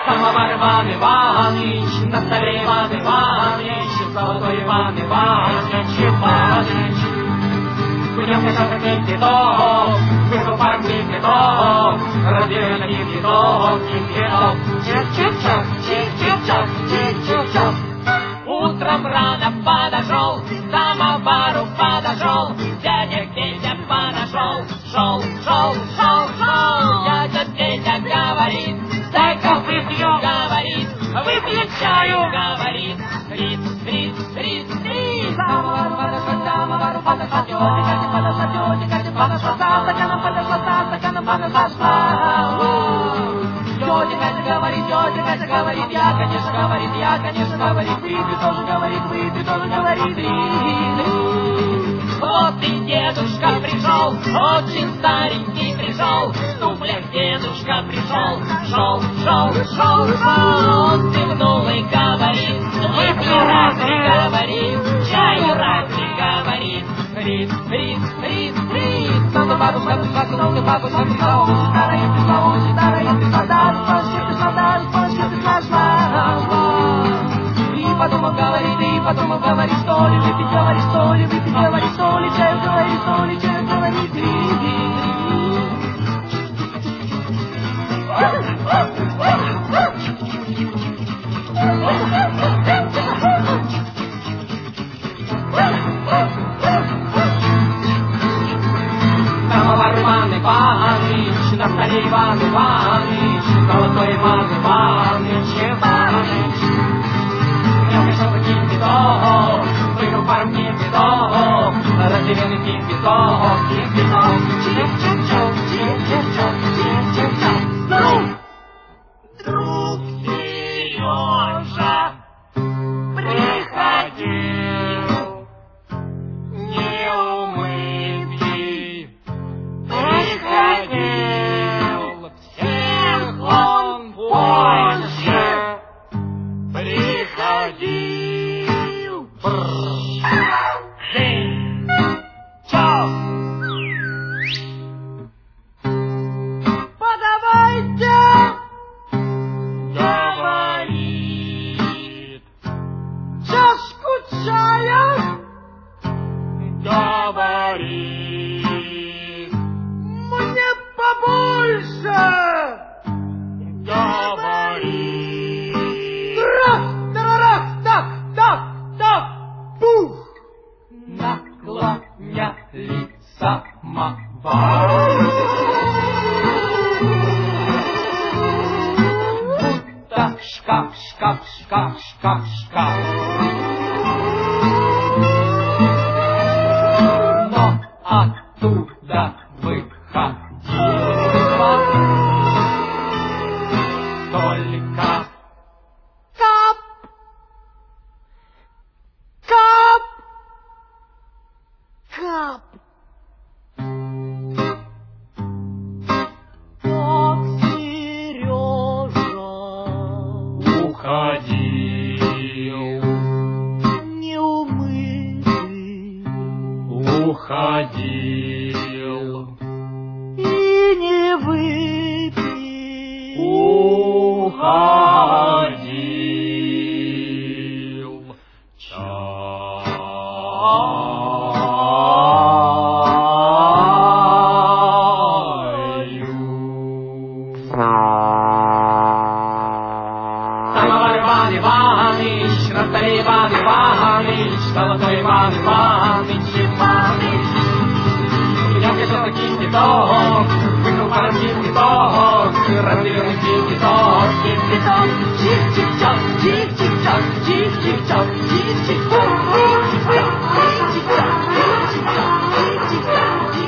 Самовар Иван Иваныч, на столе Иван Иваныч, золотой Иван Иваныч, Иваныч. Будем качаться кипяток, выкупаем кипяток, разделим кипяток, кипяток. Чик-чик-чак, чик-чик-чак, чик-чик-чак. Утром рано подошел, самовару подошел, дядя Петя подошел, шел. Дядя Петя говорит, дай-ка выпью, говорит, выпью чаю, говорит, рис. Самовару подошел, тетя подошла, за стаканом подошла. Тетя говорит, я, конечно, говорит, выпью тоже, говорит, Вот и дедушка пришел, очень старенький пришел, ну, блядь, дедушка пришел, шел, он зевнул и говорит, выпью разве, говорит, чаю разве, говорит, рис. Самовару подошла, старая пришла, солдат, И подумал, говорит, что ли выпить, чай, говорит, Самовар Иван Иваныч, на столе Иван Иваныч, золотой Иван Иваныч, Иваныч. Я пришел за кипяток, выкупаем кипяток, разделенный кипяток, чик-чик-чок, чик-чик-чок. Друг Сережа приходил, неумытый, приходил, всех он больше приходил. Подавайте, говорит, чашку чая, говорит, мне побольше, говорит, так, пух, наклоняли самовар, будто шкаф, но оттуда выходила только кап. Так Сережа уходил, неумытый, уходил и не выпил, уходил Самовар Иван Иваныч, на столе Иван Иваныч, золотой Иван Иваныч, Иваныч. Я пришел за кипяток, выкупаем кипяток, разделенный кипяток, чик-чик-чок, чик-чик-чок, чик-чик-чок, чик-чик-чок, чик-чик-чок, чик-чик-чок, чик-чик-чок, чик-чик-чок.